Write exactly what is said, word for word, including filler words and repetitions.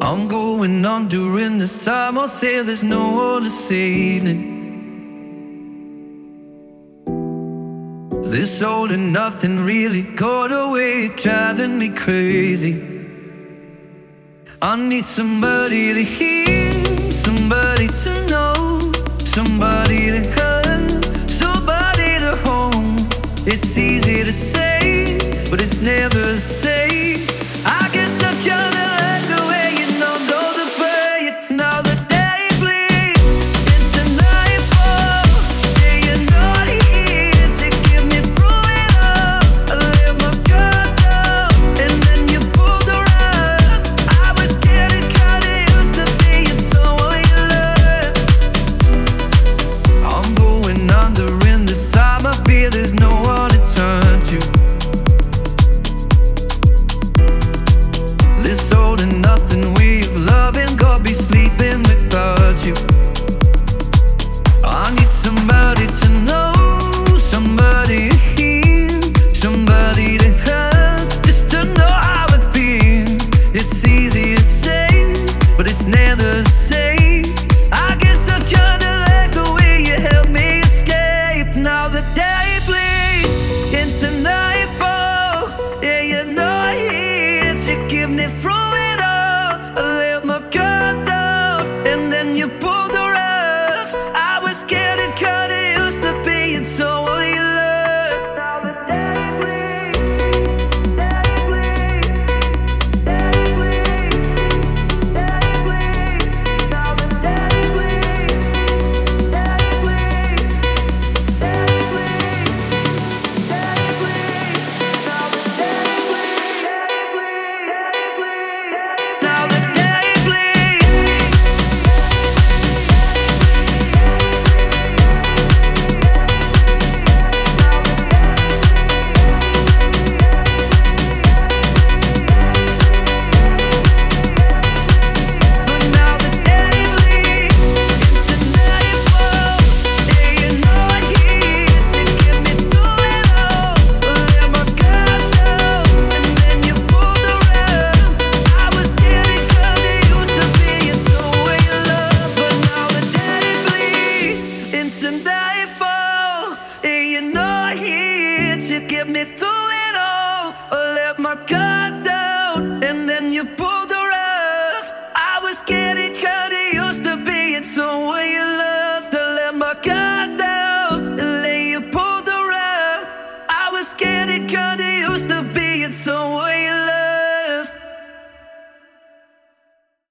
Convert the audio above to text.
I'm going on during this time. I'll say there's no one this evening. This all and nothing really got away, driving me crazy. I need somebody to hear, somebody to know, somebody to hurt, somebody to hold. It's easy to say, but it's never the same. I guess I'm trying to let the way you know, know the way. Now the day bleeds into nightfall. Yeah, you're not here to get me through it all. I let my guard down, and then you pulled the rug. I was getting kinda used to being someone you love. I'm going under in this time. I fear there's no one to turn to. This all and nothing we've loved and God be sleeping without you. I need somebody to know, somebody to hear, somebody to hurt, just to know how it feels. It's easy to say, but it's never the same. I guess I'm trying to let the way you help me escape. Now the day bleeds into nightfall. Yeah, you're not here to give me through it all. I let my guard down, and then you pulled the rug. I was getting kinda used to being someone you love. Now the day bleeds, day bleeds, day bleeds, day bleeds. Now the day bleeds, day bleeds, day bleeds, day bleeds. Now the day bleeds, now the day bleeds. So now the day bleeds into nightfall. Yeah, you're not here to get me through it all. I let my guard down, and then you pulled the rug. I was getting kinda used to being someone you love, but now the day bleeds into nightfall. Yeah, you're not here to get me through it all. I let my guard down, and then you pulled the rug. I was getting kinda